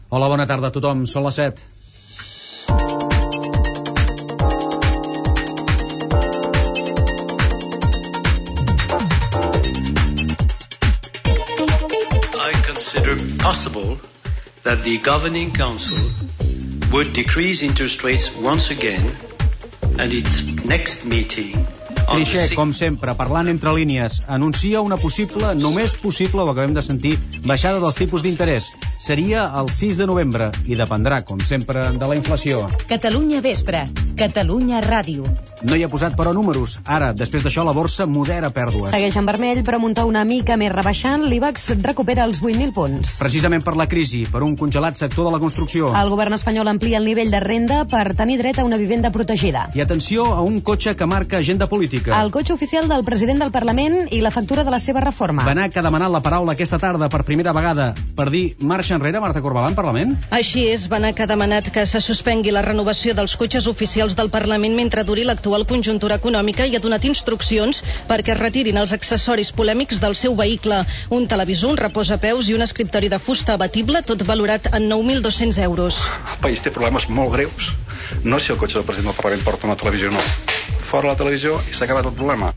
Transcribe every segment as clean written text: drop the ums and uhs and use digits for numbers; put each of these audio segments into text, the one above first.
Hola, bona tarda a tothom. Són les 7. I consider possible that the Governing Council would decrease interest rates once again and its next meeting. Trichet, com sempre, parlant entre línies, anuncia una possible, només possible, ho acabem de sentir, baixada dels tipus d'interès. Seria el 6 de novembre i dependrà, com sempre, de la inflació. Catalunya Vespre, Catalunya Ràdio. No hi ha posat, però, números. Ara, després d'això, la borsa modera pèrdues. Segueix en vermell, però munta una mica més rebaixant. L'IBEX recupera els 8.000 punts. Precisament per la crisi, per un congelat sector de la construcció. El govern espanyol amplia el nivell de renda per tenir dret a una vivenda protegida. I atenció a un cotxe que marca agenda política. El cotxe oficial del president del Parlament i la factura de la seva reforma. Benac ha demanat la paraula aquesta tarda per primera vegada per dir marxa enrere, Marta Corbalà, en Parlament? Així és, Benac ha demanat que se suspengui la renovació dels cotxes oficials del Parlament mentre duri l'actual conjuntura econòmica i ha donat instruccions perquè es retirin els accessoris polèmics del seu vehicle. Un televisor, un reposapeus i un escriptori de fusta abatible, tot valorat en 9.200 euros. El país té problemes molt greus. No si el cotxe del president del Parlament porta una televisió o no. Fora la televisió i s'ha acabat el problema.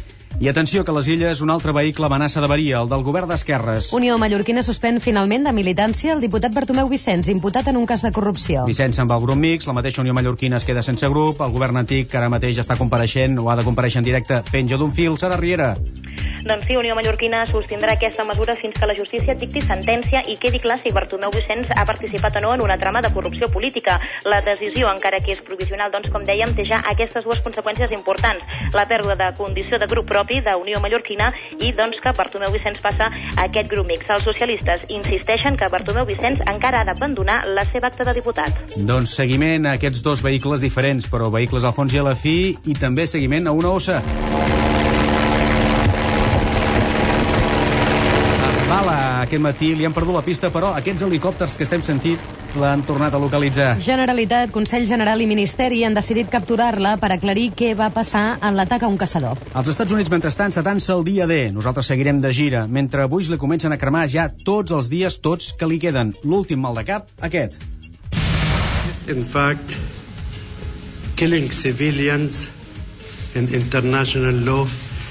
I atenció que a les Illes un altre vehicle amenaça d'avaria, el del govern d'esquerres. Unió Mallorquina suspèn finalment de militància el diputat Bartomeu Vicenç, imputat en un cas de corrupció. Vicenç se'n va al grup mixt, la mateixa Unió Mallorquina es queda sense grup, el govern antic, que ara mateix està compareixent o ha de compareixer en directe, penja d'un fil. Sara Riera. Doncs sí, Unió Mallorquina sostindrà aquesta mesura fins que la justícia dicti sentència i quedi clar si Bartomeu Vicenç ha participat o no en una trama de corrupció política. La decisió, encara que és provisional, doncs, com dèiem, té ja aquestes dues conseqüències importants. La pèrdua de condició de grup propi de Unió Mallorquina i, doncs, que Bartomeu Vicenç passa a aquest grup mixt. Els socialistes insisteixen que Bartomeu Vicenç encara ha d'abandonar la seva acta de diputat. Doncs seguiment a aquests dos vehicles diferents, però vehicles al fons i a la fi, i també seguiment a una ossa. Aquest matí li han perdut la pista, però aquests helicòpters que estem sentint l'han tornat a localitzar. Generalitat, Consell General i Ministeri han decidit capturar-la per aclarir què va passar en l'atac a un caçador. Els Estats Units, mentrestant, s'atansa el dia D. Nosaltres seguirem de gira, mentre avui li comencen a cremar ja tots els dies, tots que li queden. L'últim mal de cap, aquest. In fact, killing civilians in international law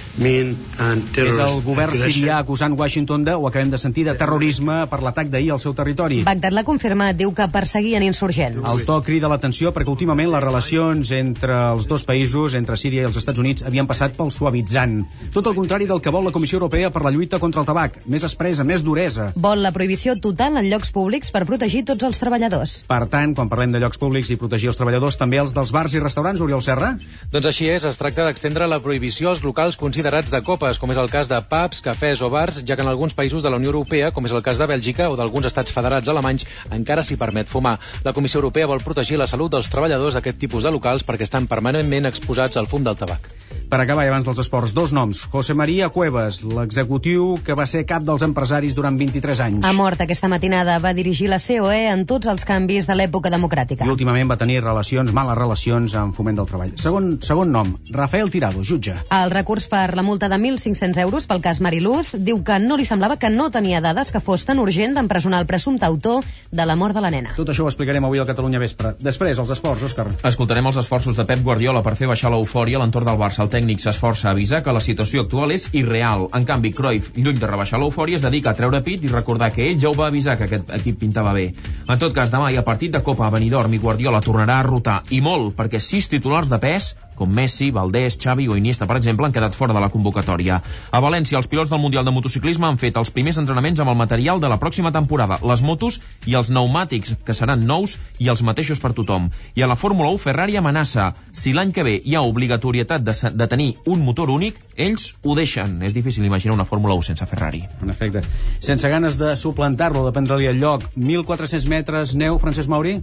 és el govern sirià acusant Washington de, ho acabem de sentir, de terrorisme per l'atac d'ahir al seu territori. Bagdad l'ha confirmat, diu que perseguien insurgents. El to crida l'atenció perquè últimament les relacions entre els dos països, entre Síria i els Estats Units, havien passat pel suavitzant. Tot el contrari del que vol la Comissió Europea per la lluita contra el tabac. Més expressa, més duresa. Vol la prohibició total en llocs públics per protegir tots els treballadors. Per tant, quan parlem de llocs públics i protegir els treballadors, també els dels bars i restaurants, Oriol Serra? Doncs així és, es tracta d'extendre la prohibició als locals considerats de copes, com és el cas de pubs, cafès o bars, ja que en alguns països de la Unió Europea, com és el cas de Bèlgica o d'alguns estats federats alemanys, encara s'hi permet fumar. La Comissió Europea vol protegir la salut dels treballadors d'aquest tipus de locals perquè estan permanentment exposats al fum del tabac. Per acabar, i abans dels esports, dos noms. José María Cuevas, l'executiu que va ser cap dels empresaris durant 23 anys. Ha mort aquesta matinada, va dirigir la COE en tots els canvis de l'època democràtica. I últimament va tenir males relacions amb Foment del Treball. Segon nom, Rafael Tirado, jutge. El recurs per la multa de 1.500 euros pel cas Mariluz diu que no li semblava que no tenia dades que fos tan urgent d'empresonar el presumpte autor de la mort de la nena. Tot això ho explicarem avui al Catalunya Vespre. Després, els esports, Òscar. Escoltarem els esforços de Pep Guardiola per fer baixar l'eufòria a l'entorn del Barça. El tècnic s'esforça a avisar que la situació actual és irreal. En canvi, Cruyff, lluny de rebaixar l'eufòria, es dedica a treure pit i recordar que ell ja ho va avisar que aquest equip pintava bé. En tot cas, demà hi ha partit de Copa a Benidorm i Guardiola tornarà a rotar, i molt, perquè 6 titulars de pes, com Messi, Valdés, Xavi o Iniesta, per exemple, han quedat fora de la convocatòria. A València, els pilots del Mundial de Motociclisme han fet els primers entrenaments amb el material de la pròxima temporada, les motos i els pneumàtics, que seran nous i els mateixos per tothom. I a la Fórmula 1, Ferrari amenaça. Si l'any que ve hi ha obligatorietat de tenir un motor únic, ells ho deixen. És difícil imaginar una Fórmula 1 sense Ferrari. En efecte. Sense ganes de suplantar-lo, de prendre-li el lloc. 1.400 metres, neu, Francesc Mauri?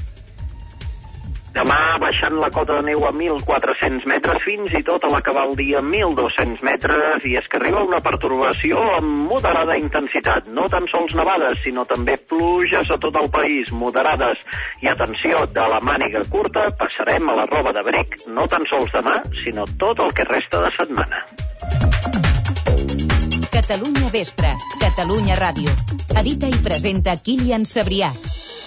Demà baixant la cota de neu a 1.400 metres, fins i tot a l'acabar el dia 1.200 metres, i és que arriba una pertorbació amb moderada intensitat, no tan sols nevades, sinó també pluges a tot el país, moderades. I atenció, de la màniga curta passarem a la roba d'abric, no tan sols demà, sinó tot el que resta de setmana. Catalunya Vespre, Catalunya Ràdio. Edita i presenta Kilian Sabrià.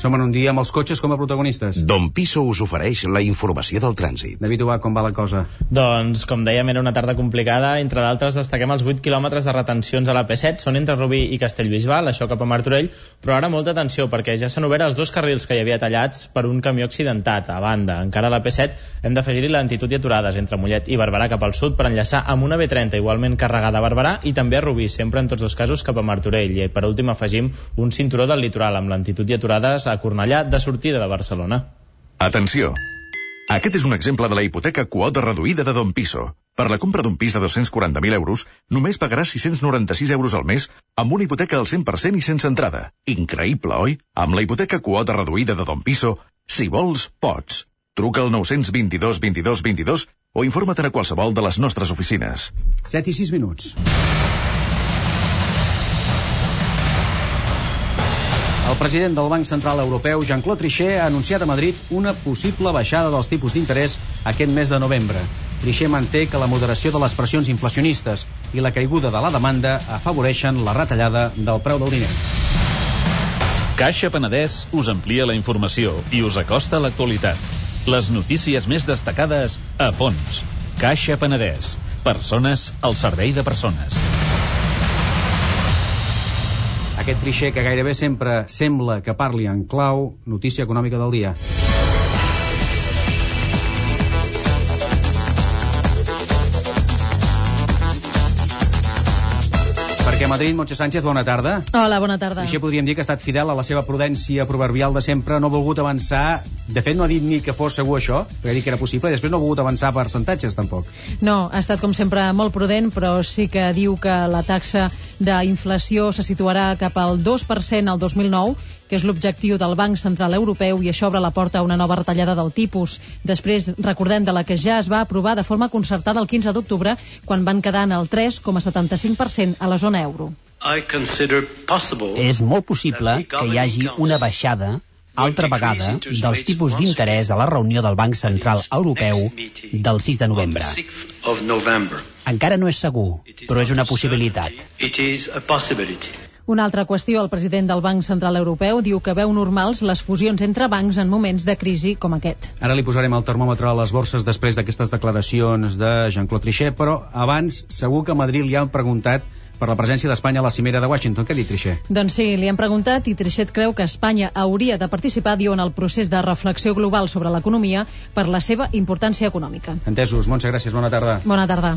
Som en un dia amb els cotxes com a protagonistes. Don Piso us ofereix la informació del trànsit. David Ubach, com va la cosa? Doncs, com dèiem, era una tarda complicada. Entre d'altres, destaquem els 8 quilòmetres de retencions a la P7. Són entre Rubí i Castellbisbal, això cap a Martorell. Però ara molta atenció, perquè ja s'han obert els 2 carrils que hi havia tallats per un camió accidentat. A banda, encara a la P7 hem d'afegir-hi lentitud i aturades entre Mollet i Barberà cap al sud per enllaçar amb una B30 igualment carregada a Barberà i també a Rubí, sempre en tots 2 casos cap a Martorell. I per últim afegim un cinturó del litoral amb lentitud i aturades a Cornellà de sortida de Barcelona. Atenció! Aquest és un exemple de la hipoteca quota reduïda de Don Piso. Per la compra d'un pis de 240.000 euros, només pagaràs 696 euros al mes amb una hipoteca al 100% i sense entrada. Increïble, oi? Amb la hipoteca quota reduïda de Don Piso, si vols, pots. Truca al 922 22 22 o informa't a qualsevol de les nostres oficines. 7 i 6 minuts. El president del Banc Central Europeu, Jean-Claude Trichet, ha anunciat a Madrid una possible baixada dels tipus d'interès aquest mes de novembre. Trichet manté que la moderació de les pressions inflacionistes i la caiguda de la demanda afavoreixen la retallada del preu del diner. Caixa Penedès us amplia la informació i us acosta a l'actualitat. Les notícies més destacades a fons. Caixa Penedès. Persones al servei de persones. Aquest Trichet que gairebé sempre sembla que parli en clau, notícia econòmica del dia. Perquè a Madrid, Montse Sánchez, bona tarda. Hola, bona tarda. Trichet podríem dir que ha estat fidel a la seva prudència proverbial de sempre, no ha volgut avançar. De fet, no ha dit ni que fos segur això, perquè ha dit que era possible, i després no ha volgut avançar percentatges, tampoc. No, ha estat com sempre molt prudent, però sí que diu que la taxa d'inflació se situarà cap al 2% al 2009, que és l'objectiu del Banc Central Europeu, i això obre la porta a una nova retallada del tipus. Després, recordem, de la que ja es va aprovar de forma concertada el 15 d'octubre, quan van quedar en el 3,75% a la zona euro. És molt possible que hi hagi una baixada altra vegada dels tipus d'interès a la reunió del Banc Central Europeu del 6 de novembre. Encara no és segur, però és una possibilitat. Una altra qüestió, el president del Banc Central Europeu diu que veu normals les fusions entre bancs en moments de crisi com aquest. Ara li posarem el termòmetre a les borses després d'aquestes declaracions de Jean-Claude Trichet, però abans segur que a Madrid li han preguntat per la presència d'Espanya a la cimera de Washington. Què ha dit Trichet? Doncs sí, li han preguntat i Trichet creu que Espanya hauria de participar, diu, en el procés de reflexió global sobre l'economia per la seva importància econòmica. Entesos. Montse, gràcies. Bona tarda. Bona tarda.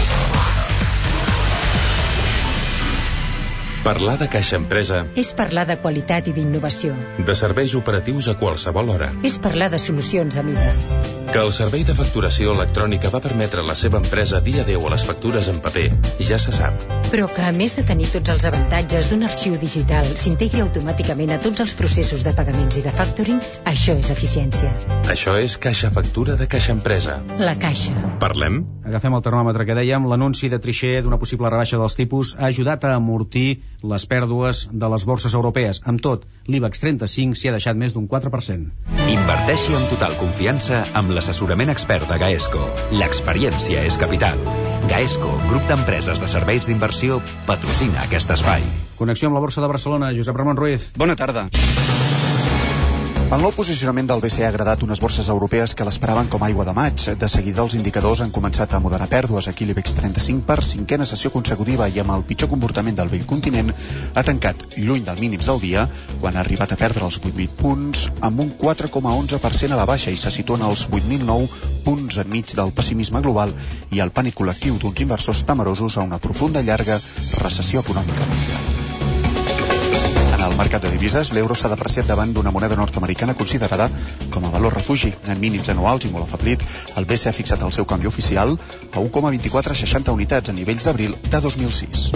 Parlar de Caixa Empresa és parlar de qualitat i d'innovació. De serveis operatius a qualsevol hora. És parlar de solucions a mida. Que el servei de facturació electrònica va permetre a la seva empresa dir adeu a les factures en paper, ja se sap. Però que, a més de tenir tots els avantatges d'un arxiu digital, s'integri automàticament a tots els processos de pagaments i de factoring, això és eficiència. Això és Caixa Factura de Caixa Empresa. La Caixa. Parlem? Agafem el termòmetre que dèiem. L'anunci de Trichet d'una possible rebaixa dels tipus ha ajudat a amortir les pèrdues de les borses europees. Amb tot, l'IBEX 35 s'hi ha deixat més d'un 4%. Inverteixi amb total confiança amb l'assessorament expert de Gaesco. L'experiència és capital. Gaesco, grup d'empreses de serveis d'inversió, patrocina aquest espai. Connexió amb la Borsa de Barcelona. Josep Ramon Ruiz. Bona tarda. El nou posicionament del BCE ha agradat unes borses europees que l'esperaven com aigua de maig. De seguida els indicadors han començat a moderar pèrdues. Aquí l'IBEX 35 per cinquena sessió consecutiva i amb el pitjor comportament del vell continent ha tancat lluny dels mínims del dia, quan ha arribat a perdre els 8.000 punts, amb un 4,11% a la baixa i se situen als 8.009 punts enmig del pessimisme global i el pànic col·lectiu d'uns inversors temerosos a una profunda i llarga recessió econòmica mundial. En el mercat de divises, l'euro s'ha depreciat davant d'una moneda nord-americana considerada com a valor refugi. En mínims anuals i molt afeblit, el BCE ha fixat el seu canvi oficial a 1,2460 unitats a nivells d'abril de 2006.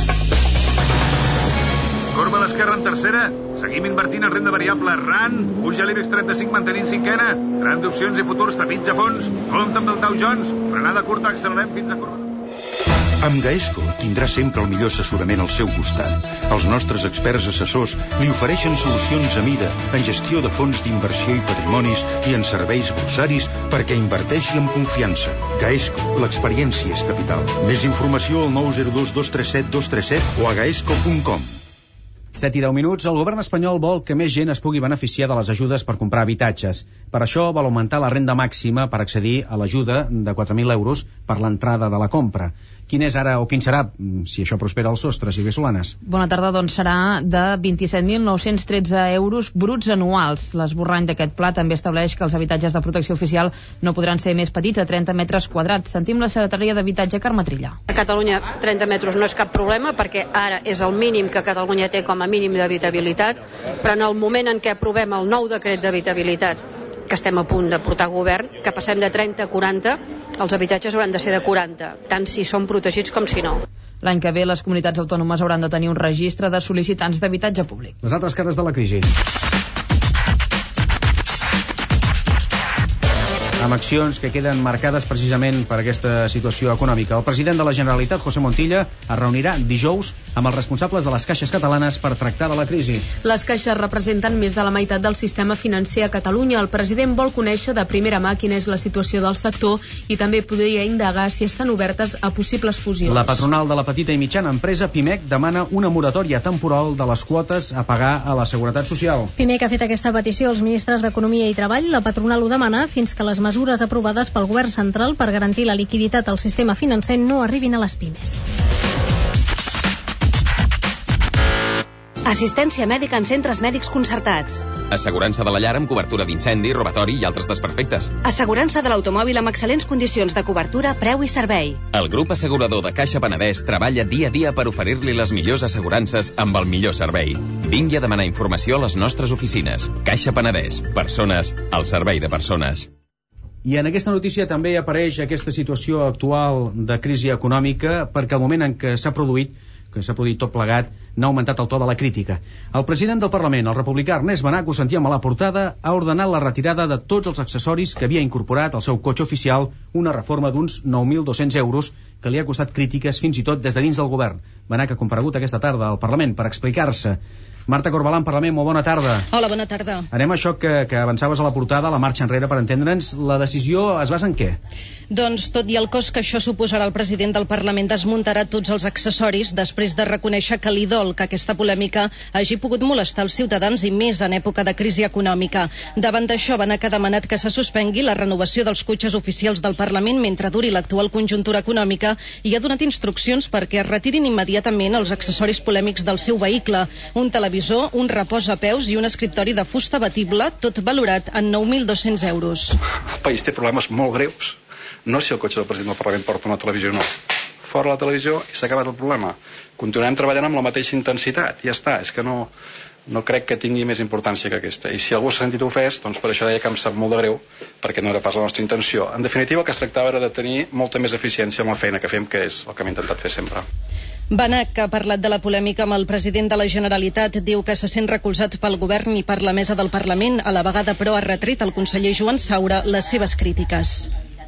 Corba a l'esquerra en tercera. Seguim invertint en renda variable. RAN. Puja l'IBEX 35 mantenint cinquena. Tram d'opcions i futurs tapits a fons. Compte amb el Dow Jones. Frenada curta, accelerem fins a corba. Amb Gaesco tindrà sempre el millor assessorament al seu costat. Els nostres experts assessors li ofereixen solucions a mida en gestió de fons d'inversió i patrimonis i en serveis borsaris perquè inverteixi amb confiança. Gaesco, l'experiència és capital. Més informació al 902 237 237 o a gaesco.com. 7:10. El govern espanyol vol que més gent es pugui beneficiar de les ajudes per comprar habitatges. Per això vol augmentar la renda màxima per accedir a l'ajuda de 4.000 euros per l'entrada de la compra. Quin és ara o quin serà, si això prospera al sostre, Sílvia Solanes? Bona tarda, doncs serà de 27.913 euros bruts anuals. L'esborrany d'aquest pla també estableix que els habitatges de protecció oficial no podran ser més petits de 30 metres quadrats. Sentim la secretària d'Habitatge, Carme Trilla. A Catalunya 30 metres no és cap problema perquè ara és el mínim que Catalunya té com a mínim d'habitabilitat, però en el moment en què aprovem el nou decret d'habitabilitat, que estem a punt de portar a govern, que passem de 30 a 40, els habitatges hauran de ser de 40, tant si són protegits com si no. L'any que ve les comunitats autònomes hauran de tenir un registre de sol·licitants d'habitatge públic. Les altres cares de la crisi. Amb accions que queden marcades precisament per aquesta situació econòmica. El president de la Generalitat, José Montilla, es reunirà dijous amb els responsables de les caixes catalanes per tractar de la crisi. Les caixes representen més de la meitat del sistema financer a Catalunya. El president vol conèixer de primera mà quina és la situació del sector i també podria indagar si estan obertes a possibles fusions. La patronal de la petita i mitjana empresa, PIMEC, demana una moratòria temporal de les quotes a pagar a la Seguretat Social. PIMEC ha fet aquesta petició als ministres d'Economia i Treball. La patronal ho demana fins que les mesures aprovades pel govern central per garantir la liquiditat al sistema financer no arribin a les pimes. Assistència mèdica en centres mèdics concertats. Assegurança de la llar amb cobertura d'incendi, robatori i altres desperfectes. Assegurança de l'automòbil amb excel·lents condicions de cobertura, preu i servei. El grup assegurador de Caixa Penedès treballa dia a dia per oferir-li les millors assegurances amb el millor servei. Vingui a demanar informació a les nostres oficines. Caixa Penedès. Persones al servei de persones. I en aquesta notícia també apareix aquesta situació actual de crisi econòmica perquè al moment en què s'ha produït tot plegat, n'ha augmentat el to de la crítica. El president del Parlament, el republicà Ernest Benach, ho sentíem a la portada, ha ordenat la retirada de tots els accessoris que havia incorporat al seu cotxe oficial, una reforma d'uns 9.200 euros que li ha costat crítiques fins i tot des de dins del govern. Benach ha comparegut aquesta tarda al Parlament per explicar-se. Marta Corbalán, Parlament, molt bona tarda. Hola, bona tarda. Anem a això que avançaves a la portada, la marxa enrere, per entendre'ns. La decisió es basa en què? Doncs, tot i el cost que això suposarà, el president del Parlament desmuntarà tots els accessoris després de reconèixer que li dol que aquesta polèmica hagi pogut molestar els ciutadans i més en època de crisi econòmica. Davant d'això, Benach ha demanat que se suspengui la renovació dels cotxes oficials del Parlament mentre duri l'actual conjuntura econòmica i ha donat instruccions perquè es retirin immediatament els accessoris polèmics del seu vehicle, un televisor, un reposapeus i un escriptori de fusta batible, tot valorat en 9.200 euros. El país té problemes molt greus. No si el cotxe del president del Parlament porta una televisió o no. Fora la televisió i s'ha acabat el problema. Continuem treballant amb la mateixa intensitat. Ja està, és que no crec que tingui més importància que aquesta. I si algú s'ha sentit ofès, doncs per això deia que em sap molt de greu, perquè no era pas la nostra intenció. En definitiva, el que es tractava era de tenir molta més eficiència amb la feina que fem, que és el que hem intentat fer sempre. Benach, que ha parlat de la polèmica amb el president de la Generalitat, diu que se sent recolzat pel govern i per la mesa del Parlament. A la vegada, però, ha retret al conseller Joan Saura les seves crítiques.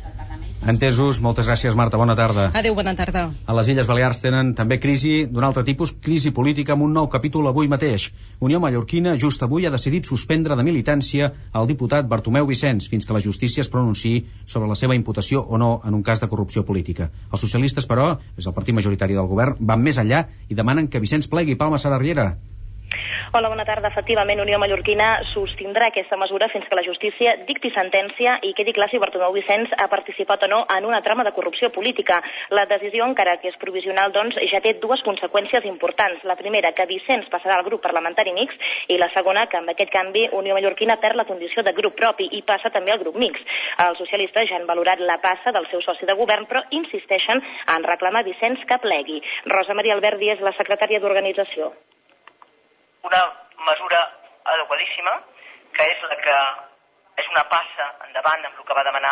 Entesos, moltes gràcies, Marta, bona tarda. Adéu, bona tarda. A les Illes Balears tenen també crisi d'un altre tipus, crisi política, amb un nou capítol avui mateix. Unió Mallorquina just avui ha decidit suspendre de militància el diputat Bartomeu Vicenç fins que la justícia es pronunciï sobre la seva imputació o no en un cas de corrupció política. Els socialistes, però, és el partit majoritari del govern, van més enllà i demanen que Vicenç plegui. Palma Sararriera. Hola, bona tarda. Efectivament, Unió Mallorquina sostindrà aquesta mesura fins que la justícia dicti sentència i quedi clar si Bartomeu Vicenç ha participat o no en una trama de corrupció política. La decisió, encara que és provisional, doncs, ja té dues conseqüències importants. La primera, que Vicenç passarà al grup parlamentari mixt, i la segona, que amb aquest canvi Unió Mallorquina perd la condició de grup propi i passa també al grup mixt. Els socialistes ja han valorat la passa del seu soci de govern, però insisteixen en reclamar a Vicenç que plegui. Rosa Maria Alberdi és la secretària d'organització. Una mesura adequadíssima, que és la que és una passa endavant amb el que va demanar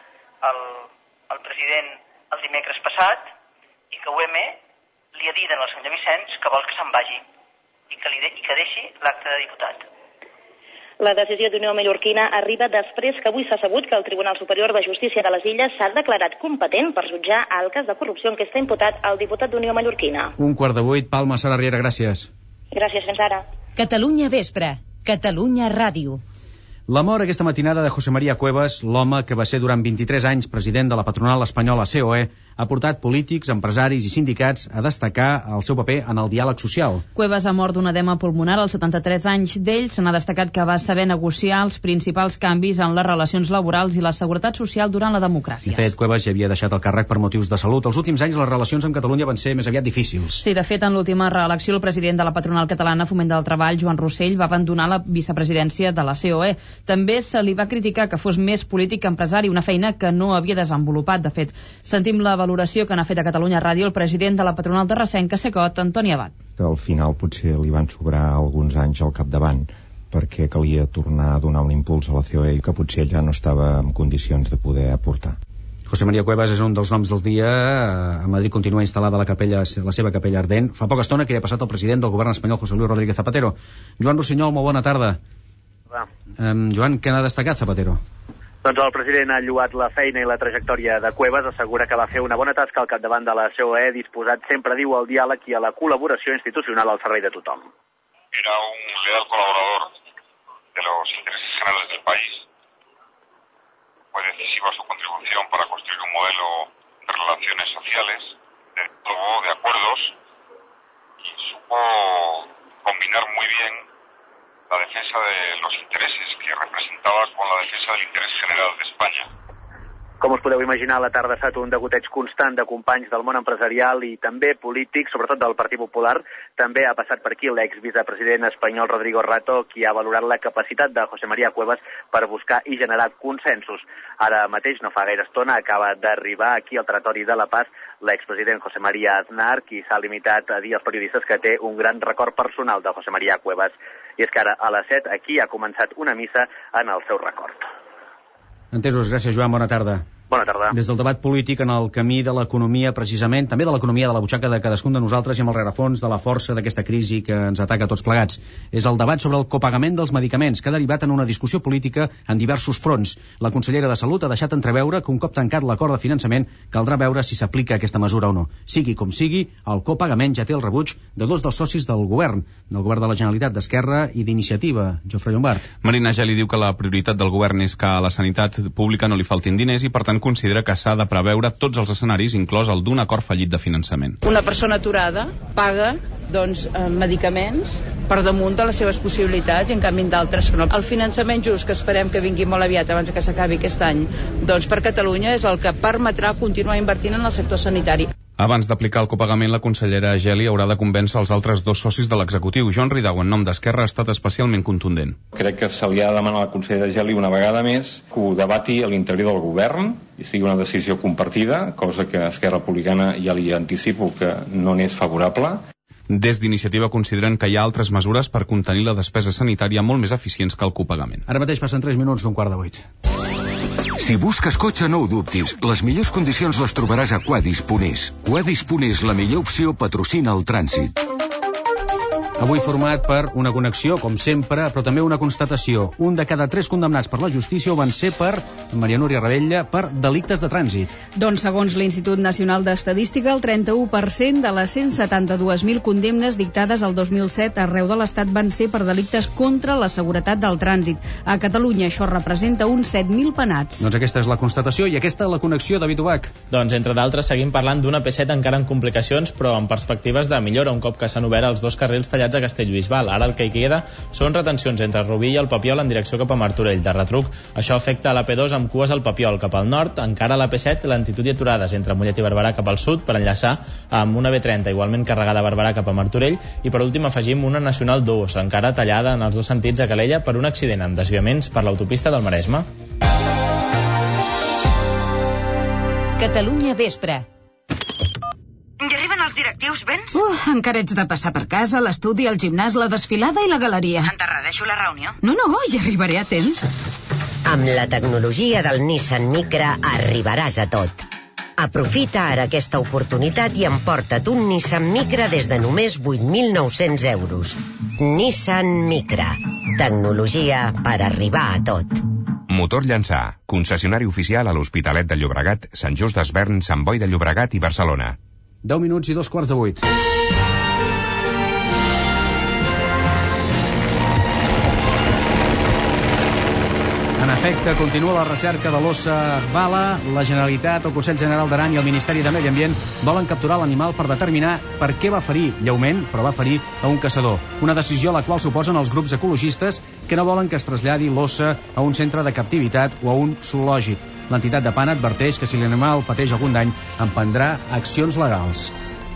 el president el dimecres passat i que UM li ha dit al senyor Vicenç que vol que se'n vagi i que deixi l'acte de diputat. La decisió d'Unió Mallorquina arriba després que avui s'ha sabut que el Tribunal Superior de Justícia de les Illes s'ha declarat competent per jutjar el cas de corrupció en què està imputat el diputat d'Unió Mallorquina. 7:15, Palma Sararriera, gràcies. Gràcies, fins ara. Catalunya Vespre, Catalunya Ràdio. La mort aquesta matinada de José María Cuevas, l'home que va ser durant 23 anys president de la patronal espanyola COE, ha portat polítics, empresaris i sindicats a destacar el seu paper en el diàleg social. Cuevas ha mort d'un edema pulmonar als 73 anys. D'ell se n'ha destacat que va saber negociar els principals canvis en les relacions laborals i la seguretat social durant la democràcia. De fet, Cuevas ja havia deixat el càrrec per motius de salut. Els últims anys les relacions amb Catalunya van ser més aviat difícils. Sí, de fet, en l'última reelecció el president de la patronal catalana Foment del Treball, Joan Rossell, va abandonar la vicepresidència de la COE. També se li va criticar que fos més polític que empresari, una feina que no havia desenvolupat. De fet, sentim la valoració que n'ha fet a Catalunya Ràdio el president de la patronal de Recenca, Secot, Antoni Abad. Que al final potser li van sobrar alguns anys al capdavant perquè calia tornar a donar un impuls a la COE i que potser ja no estava en condicions de poder aportar. José María Cuevas és un dels noms del dia. A Madrid continua instal·lada la seva capella ardent. Fa poca estona que hi ha passat el president del govern espanyol, José Luis Rodríguez Zapatero. Joan Rossinyol, molt bona tarda. Joan, què n'ha destacat Zapatero? Doncs el president ha lloat la feina i la trajectòria de Cuevas, assegura que va fer una bona tasca al capdavant de la COE, disposat sempre, diu, al diàleg i a la col·laboració institucional al servei de tothom. Era un leal colaborador de los intereses generales del país. Fue decisiva su contribución para construir un modelo de relaciones sociales, de diálogo, de acuerdos, y supo combinar muy bien la defensa de los intereses que representaba con la defensa del interés general de España. Com us podeu imaginar, la tarda ha estat un degoteig constant de companys del món empresarial i també polítics, sobretot del Partit Popular. També ha passat per aquí l'exvicepresident espanyol Rodrigo Rato, qui ha valorat la capacitat de José María Cuevas per buscar i generar consensos. Ara mateix, no fa gaire estona, acaba d'arribar aquí al territori de La Paz l'expresident José María Aznar, qui s'ha limitat a dir als periodistes que té un gran record personal de José María Cuevas. I és que ara, a les 7, aquí ha començat una missa en el seu record. Entesos, gràcies Joan, bona tarda. Bona tarda. Des del debat polític en el camí de l'economia, precisament, també de l'economia de la butxaca de cadascun de nosaltres i amb el rerefons de la força d'aquesta crisi que ens ataca a tots plegats. És el debat sobre el copagament dels medicaments, que ha derivat en una discussió política en diversos fronts. La consellera de Salut ha deixat entreveure que un cop tancat l'acord de finançament caldrà veure si s'aplica aquesta mesura o no. Sigui com sigui, el copagament ja té el rebuig de dos dels socis del govern de la Generalitat, d'Esquerra i d'Iniciativa. Jofre Llombart. Marina Geli diu que la prioritat del govern és que a la sanitat pública no li faltin diners i, per tant, considera que s'ha de preveure tots els escenaris, inclòs el d'un acord fallit de finançament. Una persona aturada paga medicaments per damunt de les seves possibilitats i en canvi d'altres no. El finançament just, que esperem que vingui molt aviat abans que s'acabi aquest any, doncs per Catalunya és el que permetrà continuar invertint en el sector sanitari. Abans d'aplicar el copagament, la consellera Geli haurà de convèncer els altres dos socis de l'executiu. Joan Ridao, en nom d'Esquerra, ha estat especialment contundent. Crec que se li ha de demanar a la consellera Geli una vegada més que ho debati a l'interior del govern i sigui una decisió compartida, cosa que Esquerra Republicana ja li anticipo que no n'és favorable. Des d'Iniciativa consideren que hi ha altres mesures per contenir la despesa sanitària molt més eficients que el copagament. Ara mateix passen 3 minuts d'un 7:15. Si busques cotxe, no ho dubtis. Les millors condicions les trobaràs a Quadis.es. Quadis.es, la millor opció, patrocina el trànsit. Avui format per una connexió, com sempre, però també una constatació. Un de cada 3 condemnats per la justícia ho van ser per, Maria Núria Ravella, per delictes de trànsit. Doncs segons l'Institut Nacional d'Estadística, el 31% de les 172.000 condemnes dictades el 2007 arreu de l'Estat van ser per delictes contra la seguretat del trànsit. A Catalunya això representa uns 7.000 penats. Doncs aquesta és la constatació i aquesta la connexió, David Ubach. Doncs entre d'altres seguim parlant d'una P7 encara en complicacions, però amb perspectives de millora un cop que s'han obert els 2 carrils tallats a Castellbisbal. Ara el que hi queda són retencions entre Rubí i el Papiol en direcció cap a Martorell. De retruc, això afecta a la P2 amb cues al Papiol. Cap al nord, encara a la P7, lentitud i aturades entre Mollet i Barberà cap al sud per enllaçar amb una B30 igualment carregada a Barberà cap a Martorell i per últim afegim una Nacional 2, encara tallada en els 2 sentits a Calella per un accident amb desviaments per l'autopista del Maresme. Catalunya Vespre. Ja arriben els directius, vens? Encara ets de passar per casa, l'estudi, el gimnàs, la desfilada i la galeria. Endarrereixo la reunió? No, ja arribaré a temps. Amb la tecnologia del Nissan Micra arribaràs a tot. Aprofita ara aquesta oportunitat i emporta't un Nissan Micra des de només 8.900 euros. Nissan Micra. Tecnologia per arribar a tot. Motor Llançà, concessionari oficial a l'Hospitalet de Llobregat, Sant Just d'Esvern, Sant Boi de Llobregat i Barcelona. 10 minuts i 7:15. En efecte, continua la recerca de l'ossa bala. La Generalitat, el Consell General d'Aran i el Ministeri de Medi Ambient volen capturar l'animal per determinar per què va ferir lleument, però va ferir a un caçador. Una decisió a la qual s'oposen els grups ecologistes que no volen que es traslladi l'ossa a un centre de captivitat o a un zoològic. L'entitat de PAN adverteix que si l'animal pateix algun dany, emprendrà accions legals.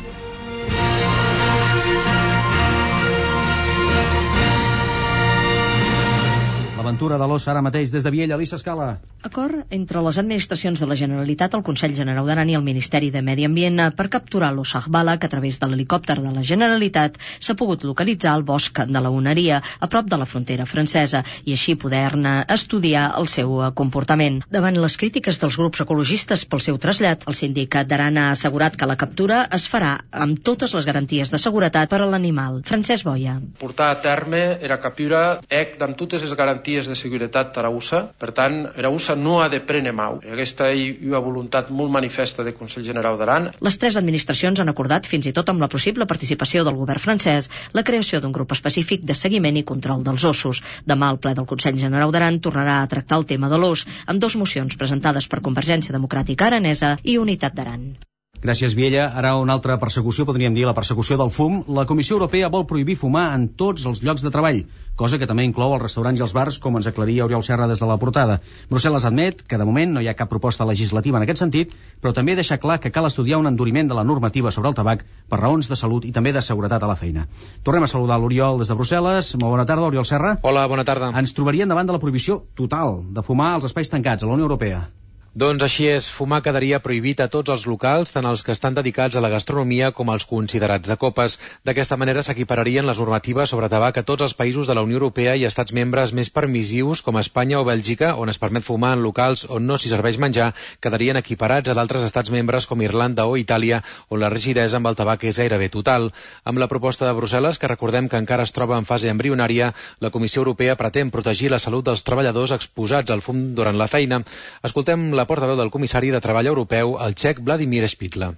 L'aventura de l'os ara mateix des de Viella. Elisa Escala. Acord entre les administracions de la Generalitat, el Consell General d'Aran i el Ministeri de Medi Ambient per capturar l'os bala que a través de l'helicòpter de la Generalitat s'ha pogut localitzar al bosc de la Uneria, a prop de la frontera francesa, i així poder-ne estudiar el seu comportament. Davant les crítiques dels grups ecologistes pel seu trasllat, el síndic d'Aran ha assegurat que la captura es farà amb totes les garanties de seguretat per a l'animal. Francesc Boia. Portar a terme era captura amb totes les garanties de seguretat per a USA. Per tant, era USA no ha de prendre mau. Aquesta és una voluntat molt manifesta del Consell General d'Aran. Les tres administracions han acordat, fins i tot amb la possible participació del govern francès, la creació d'un grup específic de seguiment i control dels ossos. Demà el ple del Consell General d'Aran tornarà a tractar el tema de l'os, amb 2 mocions presentades per Convergència Democràtica Aranesa i Unitat d'Aran. Gràcies, Viella. Ara una altra persecució, podríem dir la persecució del fum. La Comissió Europea vol prohibir fumar en tots els llocs de treball, cosa que també inclou els restaurants i els bars, com ens aclaria Oriol Serra des de la portada. Brussel·les admet que de moment no hi ha cap proposta legislativa en aquest sentit, però també deixa clar que cal estudiar un enduriment de la normativa sobre el tabac per raons de salut i també de seguretat a la feina. Tornem a saludar l'Oriol des de Brussel·les. Molt bona tarda, Oriol Serra. Hola, bona tarda. Ens trobarien davant de la prohibició total de fumar als espais tancats a la Unió Europea. Doncs així és, fumar quedaria prohibit a tots els locals, tant els que estan dedicats a la gastronomia com els considerats de copes. D'aquesta manera s'equipararien les normatives sobre tabac a tots els països de la Unió Europea i estats membres més permissius, com Espanya o Bèlgica, on es permet fumar en locals on no s'hi serveix menjar, quedarien equiparats a d'altres estats membres com Irlanda o Itàlia, on la rigidesa amb el tabac és gairebé total. Amb la proposta de Brussel·les, que recordem que encara es troba en fase embrionària, la Comissió Europea pretén protegir la salut dels treballadors exposats al fum durant la feina. Escoltem la portaveu del comissari de Treball Europeu, el txec Vladimir Špidla.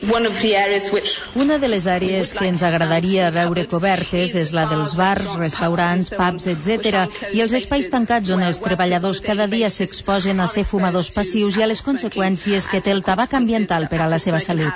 Una de les àrees que ens agradaria veure cobertes és la dels bars, restaurants, pubs, etc. i els espais tancats on els treballadors cada dia s'exposen a ser fumadors passius i a les conseqüències que té el tabac ambiental per a la seva salut.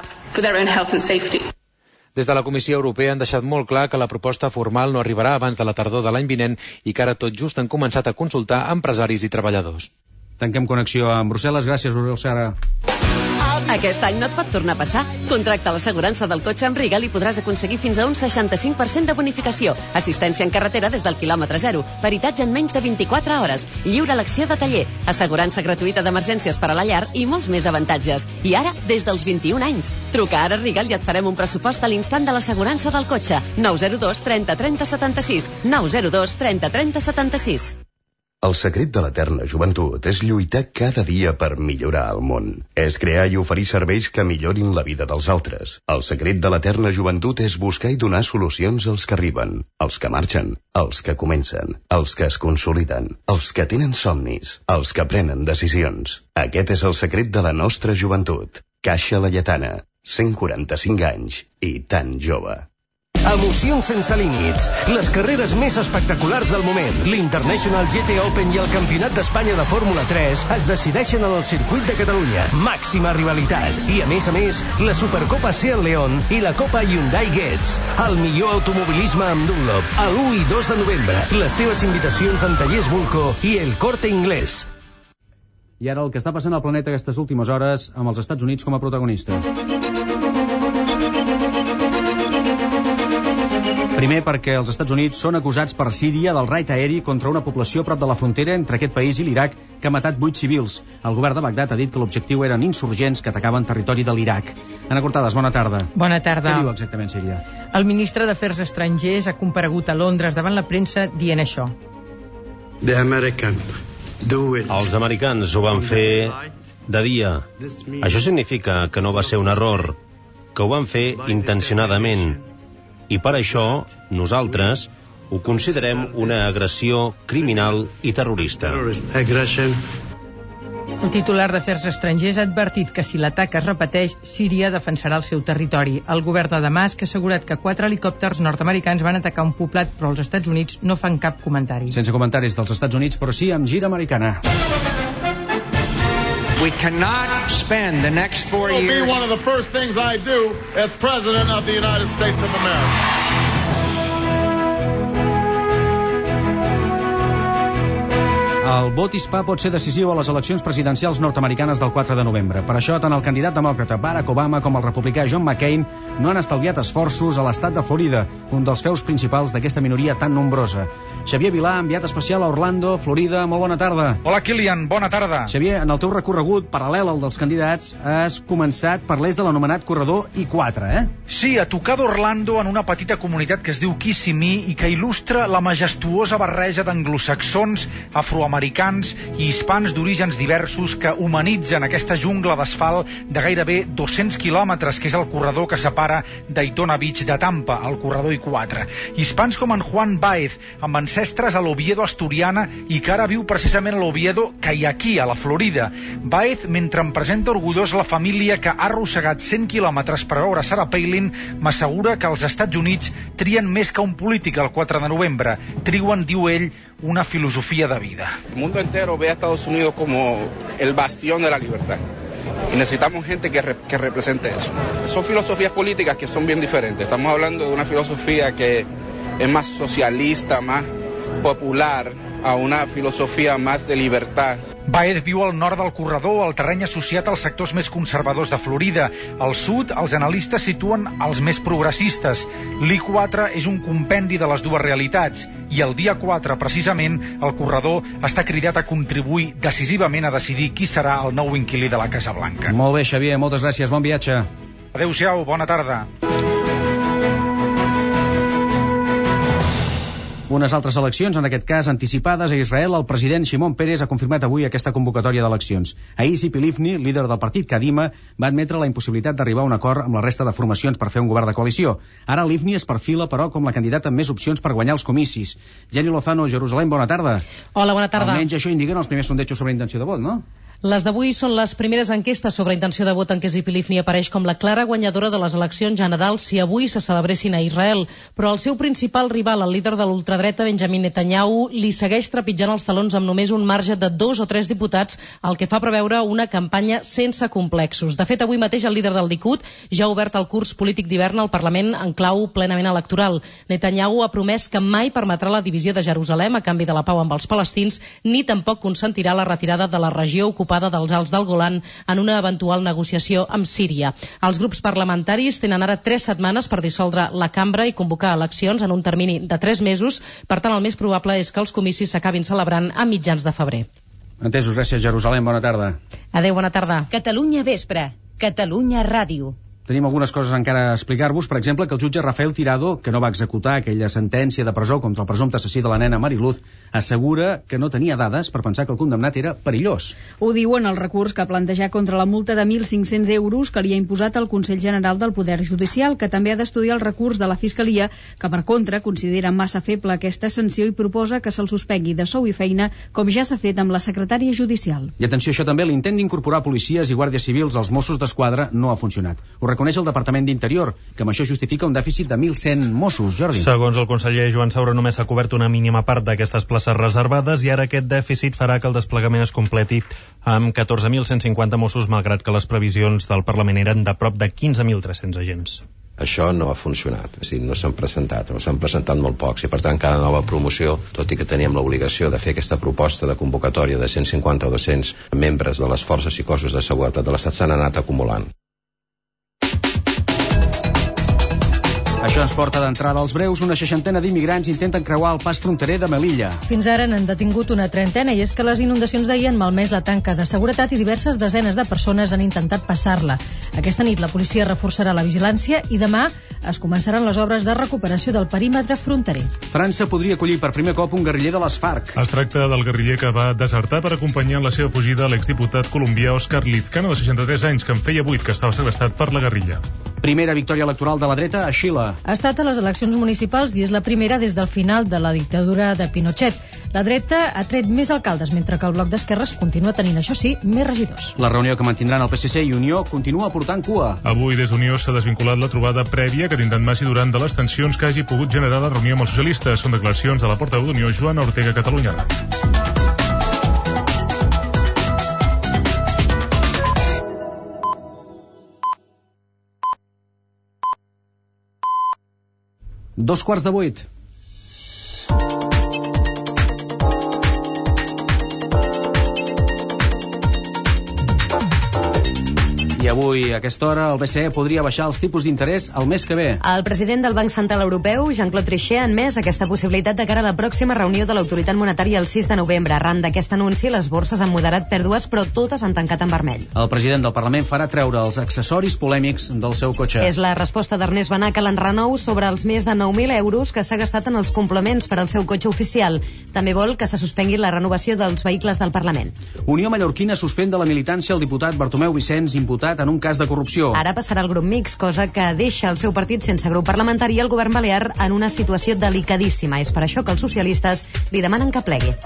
Des de la Comissió Europea han deixat molt clar que la proposta formal no arribarà abans de la tardor de l'any vinent i que ara tot just han començat a consultar empresaris i treballadors. Tanquem connexió amb Brussel·les. Gràcies, Oriol Serra. Aquest any no et pot tornar a passar. Contracta l'assegurança del cotxe amb Rigal i podràs aconseguir fins a un 65% de bonificació. Assistència en carretera des del quilòmetre zero. Peritatge en menys de 24 hores. Lliure elecció de taller. Assegurança gratuïta d'emergències per a la llar i molts més avantatges. I ara, des dels 21 anys. Truca ara a Rigal i et farem un pressupost a l'instant de l'assegurança del cotxe. 902 30 30 76. 902 30 30 76. El secret de l'eterna joventut és lluitar cada dia per millorar el món. És crear i oferir serveis que millorin la vida dels altres. El secret de l'eterna joventut és buscar i donar solucions als que arriben, als que marxen, als que comencen, als que es consoliden, als que tenen somnis, als que prenen decisions. Aquest és el secret de la nostra joventut. Caixa Laietana, 145 anys i tan jove. Emocions sense límits. Les carreres més espectaculars del moment. L'International GT Open i el Campionat d'Espanya de Fórmula 3 es decideixen en el circuit de Catalunya. Màxima rivalitat. I a més, la Supercopa Seat León i la Copa Hyundai Getz. El millor automobilisme amb Dunlop. El 1 i 2 de novembre. Les teves invitacions en Tallers Bulco i El Corte Inglés. I ara el que està passant al planeta aquestes últimes hores amb els Estats Units com a protagonista. Primer perquè els Estats Units són acusats per Síria del raid aeri contra una població a prop de la frontera entre aquest país i l'Iraq que ha matat 8 civils. El govern de Bagdad ha dit que l'objectiu eren insurgents que atacaven territori de l'Iraq. Ana Cortades, bona tarda. Bona tarda. Què diu exactament Síria? El ministre d'Afers Estrangers ha comparegut a Londres davant la premsa dient això. Els americans ho van fer de dia. Això significa que no va ser un error, que ho van fer intencionadament. I per això, nosaltres ho considerem una agressió criminal i terrorista. El titular d'Afers Estrangers ha advertit que si l'atac es repeteix, Síria defensarà el seu territori. El govern de Damasc ha assegurat que 4 helicòpters nord-americans van atacar un poblat, però els Estats Units no fan cap comentari. Sense comentaris dels Estats Units, però sí amb gira americana. We cannot spend the next 4 years... It will be one of the first things I do as President of the United States of America. El vot hispà pot ser decisiu a les eleccions presidencials nord-americanes del 4 de novembre. Per això, tant el candidat demòcrata Barack Obama com el republicà John McCain no han estalviat esforços a l'estat de Florida, un dels feus principals d'aquesta minoria tan nombrosa. Xavier Vilà, enviat especial a Orlando, Florida. Molt bona tarda. Hola, Kilian. Bona tarda. Xavier, en el teu recorregut, paral·lel al dels candidats, has començat per l'est de l'anomenat corredor I-4, eh? Sí, a tocar d'Orlando, en una petita comunitat que es diu Kissimmee i que il·lustra la majestuosa barreja d'anglosaxons, afroamericans i hispans d'orígens diversos que humanitzen aquesta jungla d'asfalt de gairebé 200 quilòmetres, que és el corredor que separa Daytona Beach de Tampa, el corredor I-4. Hispans com en Juan Baez, amb ancestres a l'Oviedo asturiana i que ara viu precisament a l'Oviedo Kayaquí, a la Florida. Baez, mentre em presenta orgullós la família que ha arrossegat 100 quilòmetres per veure Sarah Palin, m'assegura que els Estats Units trien més que un polític el 4 de novembre. Triguen, diu ell, una filosofía de vida. El mundo entero ve a Estados Unidos como el bastión de la libertad. Y necesitamos gente que represente eso. Son filosofías políticas que son bien diferentes. Estamos hablando de una filosofía que es más socialista, más popular, a una filosofia més de llibertat. Baez viu al nord del corredor, al terreny associat als sectors més conservadors de Florida. Al sud, els analistes situen els més progressistes. L'I-4 és un compendi de les dues realitats i el dia 4, precisament, el corredor està cridat a contribuir decisivament a decidir qui serà el nou inquilí de la Casa Blanca. Molt bé, Xavier, moltes gràcies, bon viatge. Adéu-siau, bona tarda. Unes altres eleccions, en aquest cas anticipades a Israel, el president Shimon Peres ha confirmat avui aquesta convocatòria d'eleccions. Ahir Tzipi Livni, líder del partit Kadima, va admetre la impossibilitat d'arribar a un acord amb la resta de formacions per fer un govern de coalició. Ara Livni es perfila, però, com la candidata amb més opcions per guanyar els comicis. Jenny Lozano, Jerusalem, bona tarda. Hola, bona tarda. Almenys això indiquen els primers sondejos sobre intenció de vot, no? Les d'avui són les primeres enquestes sobre intenció de vot en què Tzipi Livni apareix com la clara guanyadora de les eleccions generals si avui se celebressin a Israel. Però el seu principal rival, el líder de l'ultradreta Benjamin Netanyahu, li segueix trepitjant els talons amb només un marge de 2 o 3 diputats, el que fa preveure una campanya sense complexos. De fet, avui mateix el líder del Likud ja ha obert el curs polític d'hivern al Parlament en clau plenament electoral. Netanyahu ha promès que mai permetrà la divisió de Jerusalem a canvi de la pau amb els palestins, ni tampoc consentirà la retirada de la regió ocupada dels Alts del Golan en una eventual negociació amb Síria. Els grups parlamentaris tenen ara 3 setmanes per dissoldre la cambra i convocar eleccions en un termini de 3 mesos. Per tant, el més probable és que els comicis s'acabin celebrant a mitjans de febrer. Entesos, gràcies, Jerusalem, bona tarda. Adéu, bona tarda. Catalunya Vespre, Catalunya Ràdio. Tenim algunes coses encara a explicar-vos. Per exemple, que el jutge Rafael Tirado, que no va executar aquella sentència de presó contra el presumpte assassí de la nena Mari Luz, assegura que no tenia dades per pensar que el condemnat era perillós. Ho diu en el recurs que ha plantejat contra la multa de 1.500 euros que li ha imposat el Consell General del Poder Judicial, que també ha d'estudiar el recurs de la Fiscalia, que per contra considera massa feble aquesta sanció i proposa que se'l suspengui de sou i feina, com ja s'ha fet amb la secretària judicial. I atenció, això també, l'intent d'incorporar policies i guàrdies civils als Mossos d'Esquadra no ha funcionat. Ho reconeix el Departament d'Interior, que amb això justifica un dèficit de 1.100 Mossos. Jordi. Segons el conseller Joan Saura, només s'ha cobert una mínima part d'aquestes places reservades i ara aquest dèficit farà que el desplegament es completi amb 14.150 Mossos, malgrat que les previsions del Parlament eren de prop de 15.300 agents. Això no ha funcionat, no s'han presentat, o s'han presentat molt pocs, i per tant cada nova promoció, tot i que teníem l'obligació de fer aquesta proposta de convocatòria de 150 o 200 membres de les forces i cossos de seguretat de l'Estat, s'han anat acumulant. Això ens porta d'entrada als breus. Una 60ena d'immigrants intenten creuar el pas fronterer de Melilla. Fins ara n'han detingut una 30, i és que les inundacions d'ahir han malmès la tanca de seguretat i diverses desenes de persones han intentat passar-la. Aquesta nit la policia reforçarà la vigilància i demà es començaran les obres de recuperació del perímetre fronterer. França podria acollir per primer cop un guerriller de les FARC. Es tracta del guerriller que va desertar per acompanyar en la seva fugida l'exdiputat colombià Òscar Lizcano, de 63 anys, que en feia 8 que estava segrestat per la guerrilla. Primera victòria electoral de la dreta a Xile. Ha estat a les eleccions municipals i és la primera des del final de la dictadura de Pinochet. La dreta ha tret més alcaldes, mentre que el bloc d'esquerres continua tenint, això sí, més regidors. La reunió que mantindran el PSC i Unió continua portant cua. Avui des d'Unió s'ha desvinculat la trobada prèvia que tindran Mas i Duran de les tensions que hagi pogut generar la reunió amb els socialistes. Són declaracions de la portaveu d'Unió, Joana Ortega, Catalunya. Dos quarts de 8. I avui, a aquesta hora, el BCE podria baixar els tipus d'interès el mes que ve. El president del Banc Central Europeu, Jean-Claude Trichet, ha admès aquesta possibilitat de cara a la pròxima reunió de l'autoritat monetària el 6 de novembre. Arran d'aquest anunci, les borses han moderat pèrdues, però totes han tancat en vermell. El president del Parlament farà treure els accessoris polèmics del seu cotxe. És la resposta d'Ernest Benac a l'enrenou sobre els més de 9.000 euros que s'ha gastat en els complements per al seu cotxe oficial. També vol que se suspengui la renovació dels vehicles del Parlament. Unió Mallorquina suspèn de la militància el diputat Bartomeu Vicenç, imputat en un cas de corrupció. Ara passarà al grup mixt, cosa que deixa el seu partit sense grup parlamentari i el govern balear en una situació delicadíssima. És per això que els socialistes li demanen que plegui.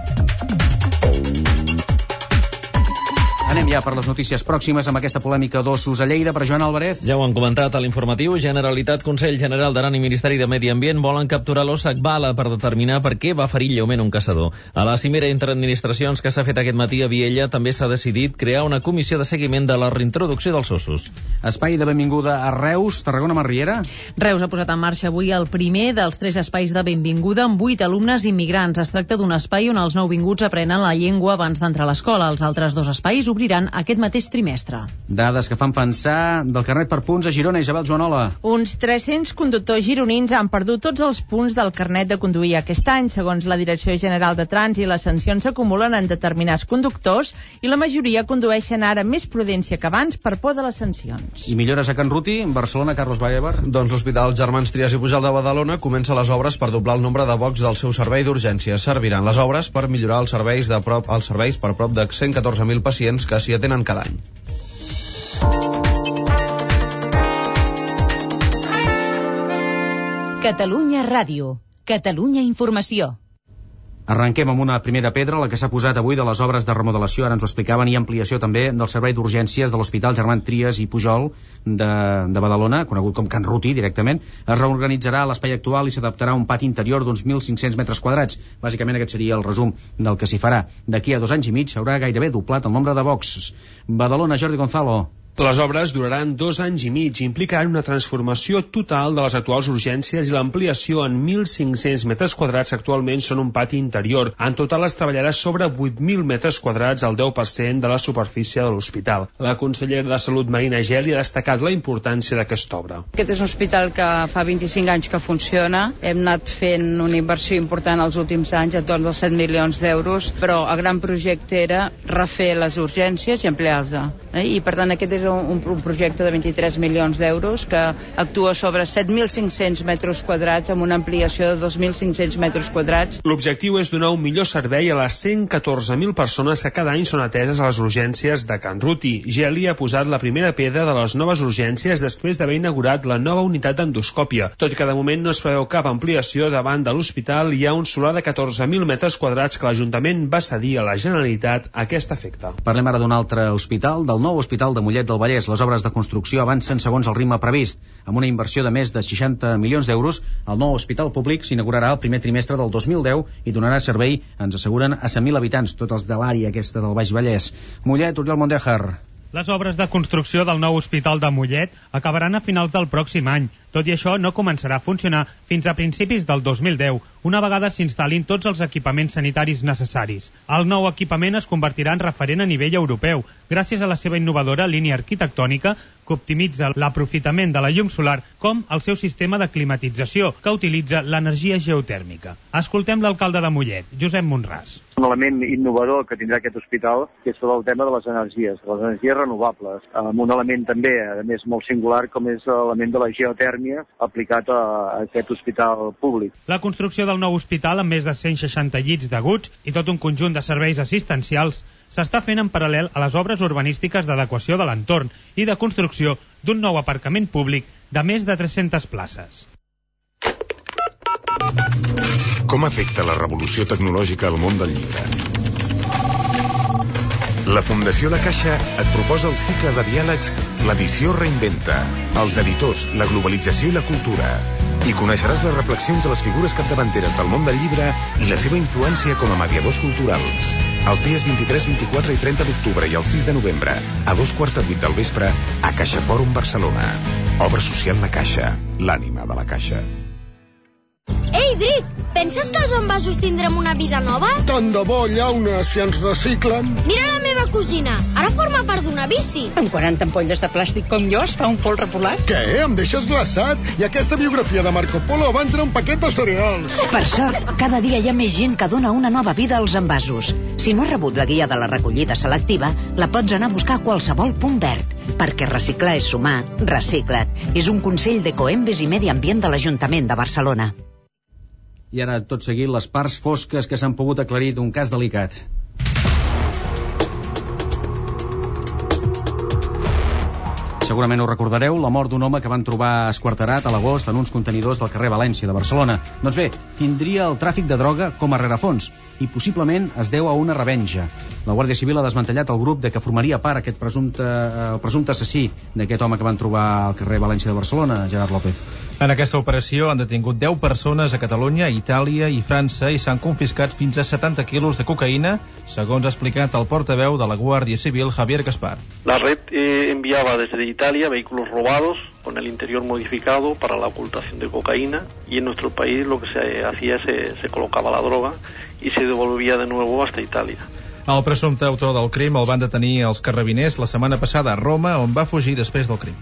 Anem ja per les notícies pròximes amb aquesta polèmica d'ossos a Lleida per Joan Álvarez. Ja ho han comentat a l'informatiu. Generalitat, Consell General d'Aran i Ministeri de Medi Ambient volen capturar l'ós Sakbala per determinar per què va ferir lleument un caçador. A la cimera entre administracions que s'ha fet aquest matí a Viella també s'ha decidit crear una comissió de seguiment de la reintroducció dels ossos. Espai de benvinguda a Reus, Tarragona, Marriera. Reus ha posat en marxa avui el primer dels 3 espais de benvinguda amb 8 alumnes immigrants. Es tracta d'un espai on els nouvinguts aprenen la llengua abans d'entrar a l'escola. Els altres 2 espais obriran aquest mateix trimestre. Dades que fan pensar del carnet per punts a Girona. Isabel Joanola. Uns 300 conductors gironins han perdut tots els punts del carnet de conduir aquest any. Segons la Direcció General de Trànsit, les sancions s'acumulen en determinats conductors i la majoria condueixen ara amb més prudència que abans per por de les sancions. I millores a Can Ruti, Barcelona, Carlos Baevar. Doncs l'Hospital Germans Trias i Pujol de Badalona comença les obres per doblar el nombre de bocs del seu servei d'urgències. Serviran les obres per millorar els serveis per prop de 114.000 pacients que s'hi atenen cada any. Catalunya Ràdio. Catalunya Informació. Arrenquem amb una primera pedra, la que s'ha posat avui de les obres de remodelació, ara ens ho explicaven, i ampliació també del servei d'urgències de l'Hospital Germans Trias i Pujol de Badalona, conegut com Can Ruti directament. Es reorganitzarà l'espai actual i s'adaptarà a un pati interior d'uns 1.500 metres quadrats. Bàsicament aquest seria el resum del que s'hi farà. D'aquí a 2 anys i mig s'haurà gairebé doblat el nombre de boxs. Badalona, Jordi Gonzalo. Les obres duraran 2 anys i mig i implicaran una transformació total de les actuals urgències i l'ampliació en 1.500 metres quadrats que actualment són un pati interior. En total es treballarà sobre 8.000 metres quadrats, el 10% de la superfície de l'hospital. La consellera de Salut, Marina Geli, ha destacat la importància d'aquesta obra. Aquest és un hospital que fa 25 anys que funciona. Hem anat fent una inversió important els últims anys, a torn dels 7 milions d'euros, però el gran projecte era refer les urgències i ampliar-les. I per tant aquest és un projecte de 23 milions d'euros que actua sobre 7.500 metres quadrats amb una ampliació de 2.500 metres quadrats. L'objectiu és donar un millor servei a les 114.000 persones que cada any són ateses a les urgències de Can Ruti. Geli ha posat la primera pedra de les noves urgències després d'haver inaugurat la nova unitat d'endoscòpia. Tot i que de moment no es preveu cap ampliació davant de l'hospital, hi ha un solar de 14.000 metres quadrats que l'Ajuntament va cedir a la Generalitat a aquest efecte. Parlem ara d'un altre hospital, del nou Hospital de Mollet del Vallès. Les obres de construcció avancen segons el ritme previst. Amb una inversió de més de 60 milions d'euros, el nou hospital públic s'inaugurarà el primer trimestre del 2010 i donarà servei, ens asseguren, a 100.000 habitants, tots els de l'àrea aquesta del Baix Vallès. Mollet, Oriol Mondejar. Les obres de construcció del nou hospital de Mollet acabaran a finals del pròxim any. Tot i això, no començarà a funcionar fins a principis del 2010, una vegada s'instal·lin tots els equipaments sanitaris necessaris. El nou equipament es convertirà en referent a nivell europeu, gràcies a la seva innovadora línia arquitectònica que optimitza l'aprofitament de la llum solar com el seu sistema de climatització, que utilitza l'energia geotèrmica. Escoltem l'alcalde de Mollet, Josep Monràs. Un element innovador que tindrà aquest hospital és sobre el tema de les energies renovables, amb un element també, a més, molt singular, com és l'element de la geotèrmia aplicat a aquest hospital públic. La construcció del nou hospital, amb més de 160 llits d'aguts i tot un conjunt de serveis assistencials, s'està fent en paral·lel a les obres urbanístiques d'adequació de l'entorn i de construcció d'un nou aparcament públic de més de 300 places. Com afecta la revolució tecnològica al món del llibre? La Fundació La Caixa et proposa el cicle de diàlegs L'edició reinventa, els editors, la globalització i la cultura. Hi coneixeràs les reflexions de les figures capdavanteres del món del llibre i la seva influència com a mediadors culturals. Els dies 23, 24 i 30 d'octubre i el 6 de novembre, a 2:15 del vespre, a Caixa Fòrum Barcelona. Obra social La Caixa, l'ànima de la Caixa. Ei, Bric, penses que els envasos tindrem una vida nova? Tant de bo, llauna, si ens reciclen. Mira la meva cosina, ara forma part d'una bici. Amb 40 ampolles de plàstic com jo es fa un folre polar. Què? Em deixes glaçat? I aquesta biografia de Marco Polo abans era un paquet de cereals. Per sort, cada dia hi ha més gent que dona una nova vida als envasos. Si no has rebut la guia de la recollida selectiva, la pots anar a buscar a qualsevol punt verd. Perquè reciclar és sumar, recicla't. És un consell d'Ecoembes i Medi Ambient de l'Ajuntament de Barcelona. I ara, tot seguit, les parts fosques que s'han pogut aclarir d'un cas delicat. Segurament ho recordareu, la mort d'un home que van trobar esquarterat a l'agost en uns contenidors del carrer València de Barcelona. Doncs bé, tindria el tràfic de droga com a rerefons i possiblement es deu a una revenja. La Guàrdia Civil ha desmantellat el grup de que formaria part aquest presumpte assassí d'aquest home que van trobar al carrer València de Barcelona, Gerard López. En aquesta operació han detingut 10 persones a Catalunya, Itàlia i França i s'han confiscat fins a 70 quilos de cocaïna, segons ha explicat el portaveu de la Guàrdia Civil, Javier Gaspar. La red enviaba desde Italia vehículos robados con el interior modificado para la ocultación de cocaína y en nuestro país lo que se hacía se colocaba la droga y se devolvía de nuevo hasta Italia. El presumpte autor del crim el van detenir els carrabiners la setmana passada a Roma, on va fugir després del crim.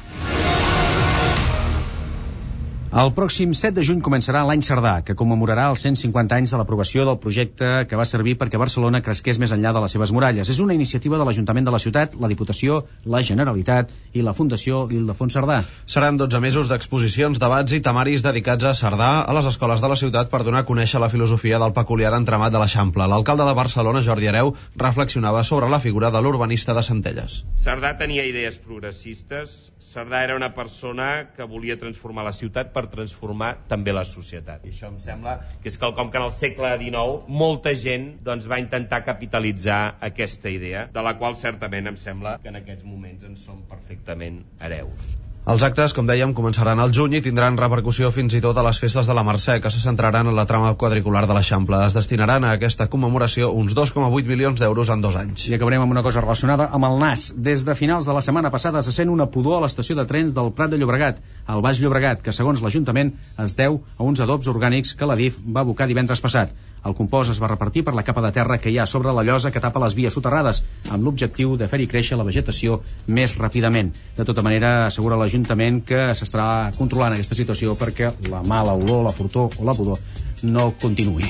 El pròxim 7 de juny començarà l'any Cerdà, que commemorarà els 150 anys de l'aprovació del projecte que va servir perquè Barcelona cresqués més enllà de les seves muralles. És una iniciativa de l'Ajuntament de la ciutat, la Diputació, la Generalitat i la Fundació Ildefons Cerdà. Seran 12 mesos d'exposicions, debats i temaris dedicats a Cerdà a les escoles de la ciutat per donar a conèixer la filosofia del peculiar entramat de l'Eixample. L'alcalde de Barcelona, Jordi Hereu, reflexionava sobre la figura de l'urbanista de Centelles. Cerdà tenia idees progressistes. Cerdà era una persona que volia transformar la ciutat per transformar també la societat. I això em sembla que és quelcom que en el segle XIX molta gent va intentar capitalitzar aquesta idea, de la qual certament em sembla que en aquests moments en som perfectament hereus. Els actes, com dèiem, començaran al juny i tindran repercussió fins i tot a les festes de la Mercè, que se centraran en la trama quadricular de l'Eixample. Es destinaran a aquesta commemoració uns 2,8 milions d'euros en 2 anys. I acabarem amb una cosa relacionada amb el nas. Des de finals de la setmana passada se sent una pudor a l'estació de trens del Prat de Llobregat, al Baix Llobregat, que segons l'Ajuntament es deu a uns adobs orgànics que l'Adif va abocar divendres passat. El compost es va repartir per la capa de terra que hi ha sobre la llosa que tapa les vies soterrades, amb l'objectiu de fer-hi créixer la vegetació més ràpidament. De tota manera, assegura l'Ajuntament que s'estarà controlant aquesta situació perquè la mala olor, la fortor o la pudor no continuï.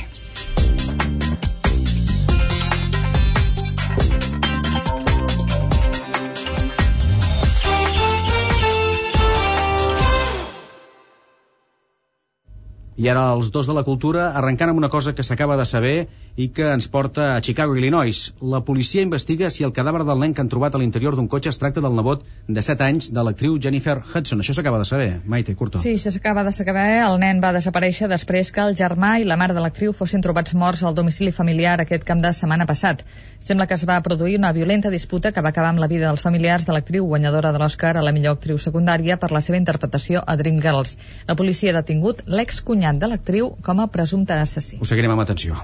I ara els dos de la cultura, arrencant amb una cosa que s'acaba de saber i que ens porta a Chicago, Illinois. La policia investiga si el cadàver del nen que han trobat a l'interior d'un cotxe es tracta del nebot de 7 anys de l'actriu Jennifer Hudson. Això s'acaba de saber, Maite Curto. Sí, això s'acaba de saber. El nen va desaparèixer després que el germà i la mare de l'actriu fossin trobats morts al domicili familiar aquest cap de setmana passat. Sembla que es va produir una violenta disputa que va acabar amb la vida dels familiars de l'actriu guanyadora de l'Oscar a la millor actriu secundària per la seva interpretació a Dreamgirls. La policia ha detingut l'excunyat de l'actriu com a presumpte assassí. Ho seguirem amb atenció.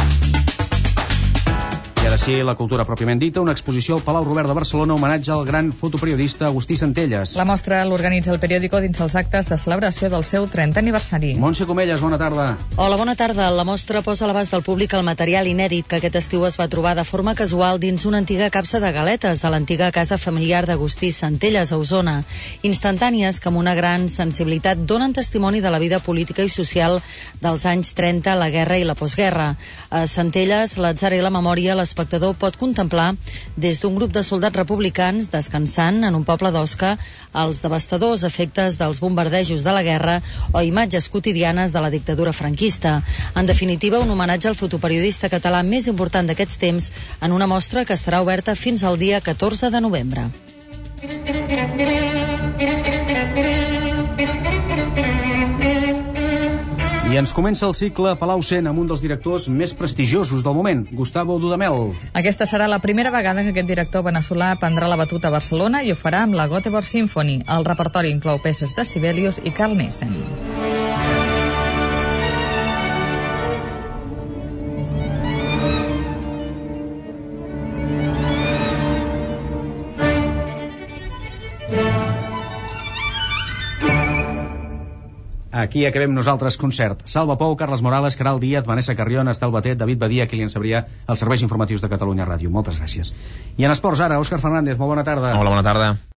I ara sí, la cultura pròpiament dita, una exposició al Palau Robert de Barcelona, homenatge al gran fotoperiodista Agustí Centelles. La mostra l'organitza el periòdico dins els actes de celebració del seu 30è aniversari. Montse Comelles, bona tarda. Hola, bona tarda. La mostra posa a l'abast del públic el material inèdit que aquest estiu es va trobar de forma casual dins una antiga capsa de galetes a l'antiga casa familiar d'Agustí Centelles, a Osona. Instantànies que amb una gran sensibilitat donen testimoni de la vida política i social dels anys 30, la guerra i la postguerra. A Centelles, l'atzar i la memòria, l'espectador pot contemplar des d'un grup de soldats republicans descansant en un poble d'Osca els devastadors efectes dels bombardejos de la guerra o imatges quotidianes de la dictadura franquista. En definitiva, un homenatge al fotoperiodista català més important d'aquests temps en una mostra que estarà oberta fins al dia 14 de novembre. I ens comença el cicle Palau 100 amb un dels directors més prestigiosos del moment, Gustavo Dudamel. Aquesta serà la primera vegada que aquest director veneçolà prendrà la batuta a Barcelona i ho farà amb la Göteborg Symphony. El repertori inclou peces de Sibelius i Carl Nielsen. Aquí acabem nosaltres concert. Salva Pou, Carles Morales, Caral Díaz, Vanessa Carrion, Estel Batet, David Badia, Kilian Sabrià, els serveis informatius de Catalunya Ràdio. Moltes gràcies. I en esports ara, Òscar Fernández, molt bona tarda. Hola, bona tarda.